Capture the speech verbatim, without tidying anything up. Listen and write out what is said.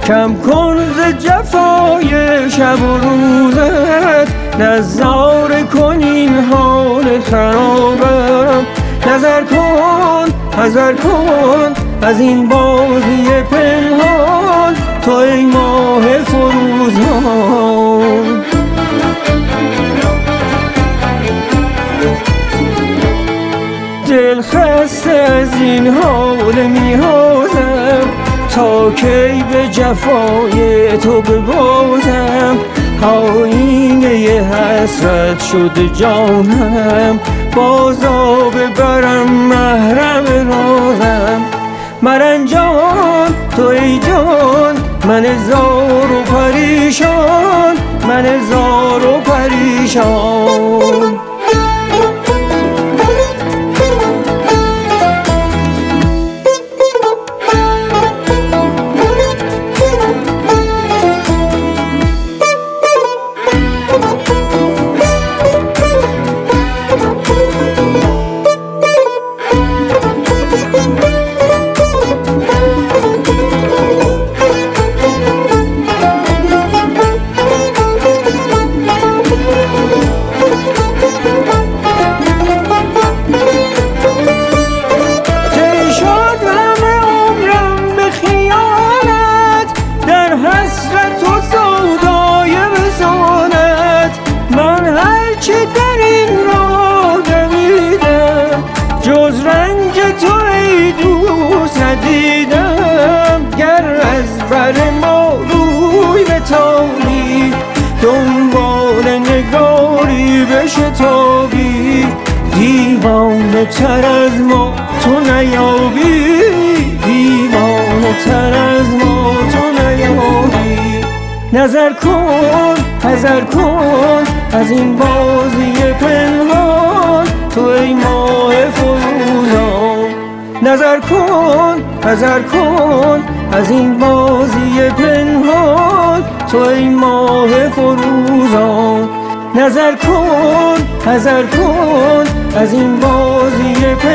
کم کن ز جفای شب و روزت، نظاره کن این حال خرابم. نظر کن حذر کن از این بازی پنهان، تو ای ماه فروزان. دل خسته از این حال می‌هازم، تا کی به جفای تو ببازم. آینه حسرت شده جانم، بازا ببرم محرم رازم. مرنجان تو ای جان، من زار و پریشان، من زار و پریشان. ندیدم گر از بر ما روی بتابی، دنبال نگاری بشتابی. دیوانه تر از ما تو نیابی، دیوانه تر از ما تو نیابی. نظر کن حذر کن از این بازی پنهان، تو ای ماه فروزان. نظر کن حذر کن از این بازی پنهان، تو ای ماه فروزان. نظر کن حذر کن از این بازی پنهان.